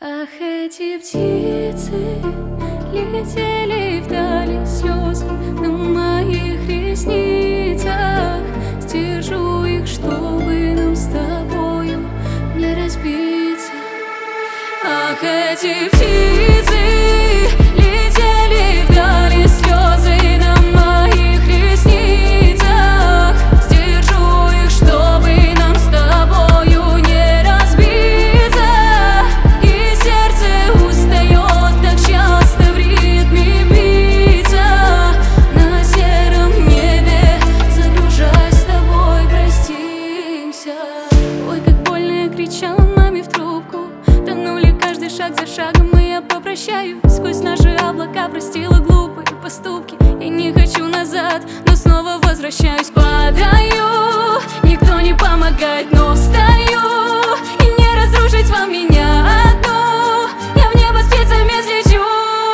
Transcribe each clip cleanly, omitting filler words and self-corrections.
Ах, эти птицы летели вдали, слезы на моих ресницах. Стержу их, чтобы нам с тобою не разбиться. Ах, эти птицы летели вдали, слезы на моих ресницах. Стержу их, чтобы нам с тобою не разбиться. И сердце устает так часто в ритме биться. На сером небе загружаясь с тобой простимся. Ой, как больно я кричала маме в трубку. Тонули каждый шаг за шагом, и я попрощаюсь сквозь наши облака, простила глупые поступки. Я не хочу назад, но снова возвращаюсь. Падаю, никто не помогает, но встаю. И не разрушить вам меня одну, я в небо птицами взлечу.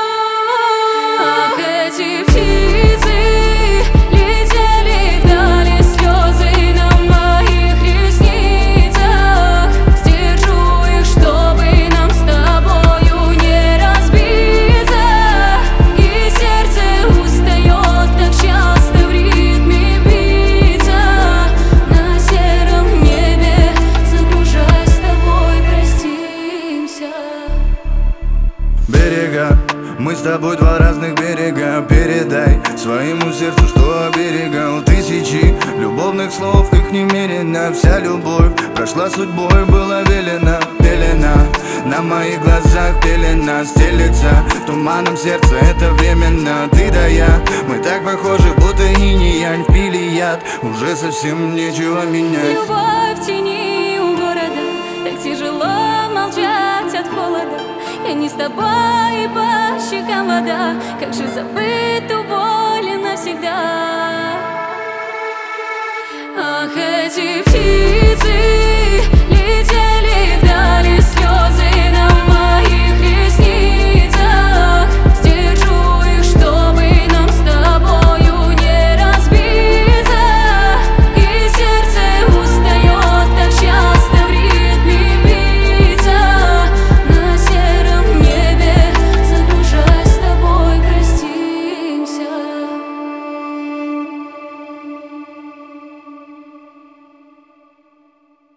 Ах, эти птицы летели вдали, слезы на моих ресницах. Стержу их, чтобы нам с тобою не разбиться. И сердце устает так часто в ритме биться. На сером небе загружаясь с тобой простимся. Берега, мы с тобой два разных берега. Передай своему сердцу, что оберегал тысячи любовных слов, их немерено. Вся любовь прошла судьбой, была велена. Пелена на моих глазах, пелена стелется туманом сердца, это временно. Ты да я, мы так похожи, будто инь и янь впили яд. Уже совсем нечего менять. Любовь в тени у города, так тяжело молчать от холода. Я не с тобой, и по щекам вода. Как же забыть ту боль навсегда? Ах, эти птицы